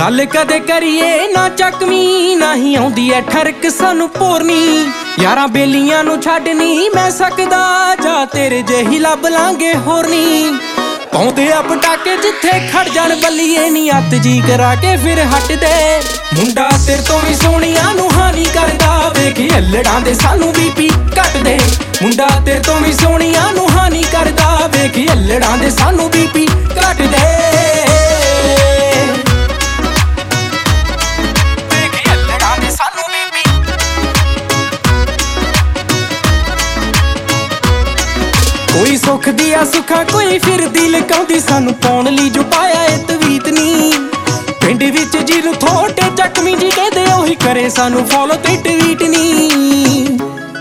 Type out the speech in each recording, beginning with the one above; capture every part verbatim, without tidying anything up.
गल कदे करिए ना चकवी नहीं आउंदी ऐ ठरक सानू भोरनी यारां बेलियां नू छड्ड नहीं मैं सकदा जा तेरे जेही लभ लांगे होरनी पाउंदे आ पटाके जिथे खड़ जाण बल्लीए नी अत जी करा के फिर हट दे मुंडा तेरे तो भी सोहणिया नू हानी करदा वेख अल्लड़ां दे सानू बीपी घट दे मुंडा तेरे तो भी सोहणिया नू हानी करदा वेख अल्लड़ां दे सानू बीपी घट दे कोई सुख दिया सुखा कोई फिर दिल कहती सानू पाउण लई जो पाया ए तवीत नी पिंड विच जीरू थोटे जख्मी जी कहदे ओही करे सानू फॉलो ते ट्वीट नी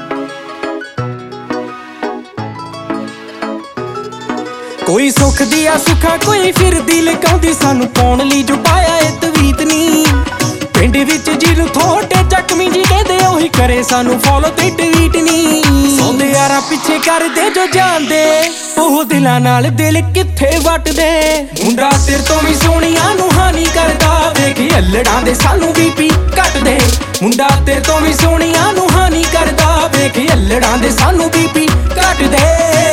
कोई सुख दिया सुखा कोई फिर दिल कहती सानू पाउण लई जो पाया ए तवीत नी पिंड विच जीरू थोटे जख्मी जी कहदे ओही करे सानू फॉलो ते ट्वीट नी सौंदे यारां पिछे कर दे जो जानदे ओह दिलां नाल दिल किथे वट दे मुंडा तेरे तो भी सोहणिया नू हानी करदा वेख अल्लड़ां दे सानू बीपी घट दे मुंडा तेरे तो भी सोहणिया नू हानी करदा वेख अल्लड़ां दे सानू बीपी घट दे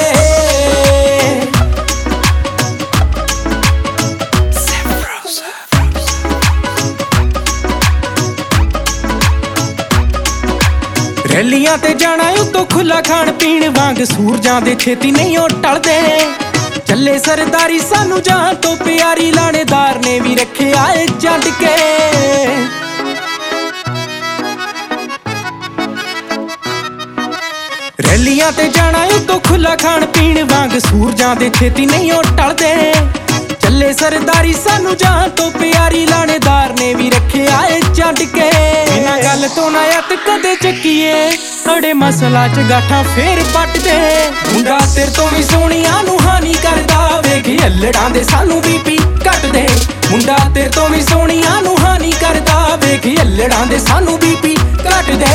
रैलियां ते जाना उतो खुला खाण पीण वांग सूरजां दे छेती नहीं ओ टलदे चले सरदारी सानू जान तो प्यारी लाणेदार ने भी रखे आए जड के रैलियां ते जाना उतो खुला खाण पीण वांग सूरजां दे छेती नहीं ओ टलदे चले सरदारी सानू जान तो प्यारी लाणेदार ने भी रखे आए जड के बिना गल तो ना अत कदे चकीए अड़े मसला च गाठा फेर पट दे मुंडा तेरे तो भी सोहणिया नू हानी करदा वेख अल्लड़ां दे सानू बीपी घट दे मुंडा तेरे तो भी सोहणिया नू हानी करदा वेख अल्लड़ां दे सानू बीपी घट दे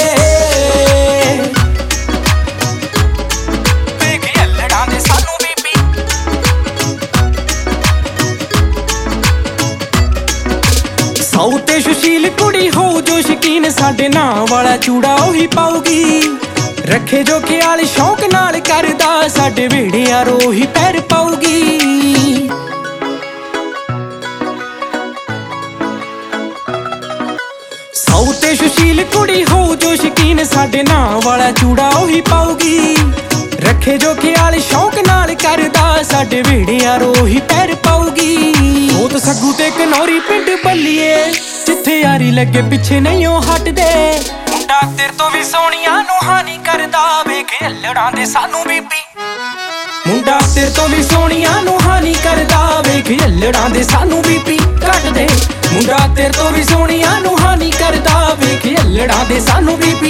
औते सुशील कुड़ी हो जो शकीन साडे नां वाला चूड़ा ओही पाऊगी रखे जो ख्याल शौक नाल करदा साडे वेड़े यार ओही पैर पाऊगी औते सुशील कुड़ी हो जो शकीन साडे नां वाला चूड़ा ओही पाऊगी रखे जो ख्याल शौक नाल करदा साडे वेड़े यार ओही पैर पाऊगी ओ तो सग्गू ते कनौरी पिंड बल्लीए जिथे यारी लगे पिछे नहीं ओ हट दे मुंडा तेरे तो भी सोहणिया नू हानी करदा वेख अल्लड़ां दे सानू बीपी मुंडा तेरे तो भी सोहणिया नू हानी करदा वेख अल्लड़ां दे सानू बीपी घट दे मुंडा तेरे तो भी सोहणिया नू हानी करदा वेख अल्लड़ां दे सानू बीपी